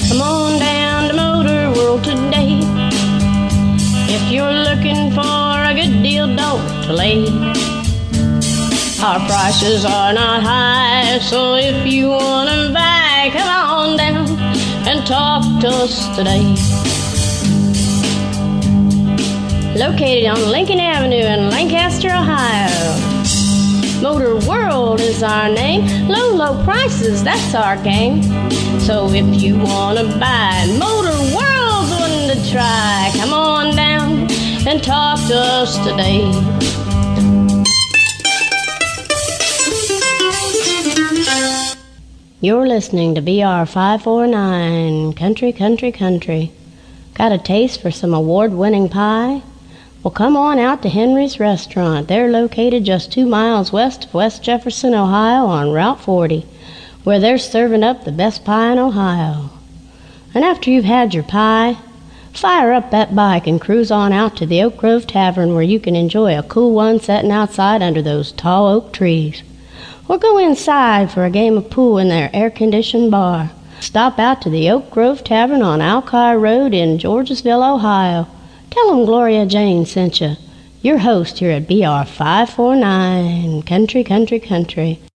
Come on down to Motor World today. If you're looking for a good deal, don't delay. Our prices are not high, so if you want to buy, come on down and talk to us today. Located on Lincoln Avenue in Lancaster, Ohio. Motor World is our name. Low, low prices, that's our game. So if you want to buy, Motor World's one to try. Come on down and talk to us today. You're listening to BR 549, Country, Country, Country. Got a taste for some award-winning pie? Well, come on out to Henry's Restaurant. They're located just 2 miles west of West Jefferson, Ohio on Route 40, where they're serving up the best pie in Ohio. And after you've had your pie, fire up that bike and cruise on out to the Oak Grove Tavern, where you can enjoy a cool one sitting outside under those tall oak trees. Or go inside for a game of pool in their air-conditioned bar. Stop out to the Oak Grove Tavern on Alki Road in Georgesville, Ohio. Tell them Gloria Jane sent you. Your host here at BR 549, Country, Country, Country.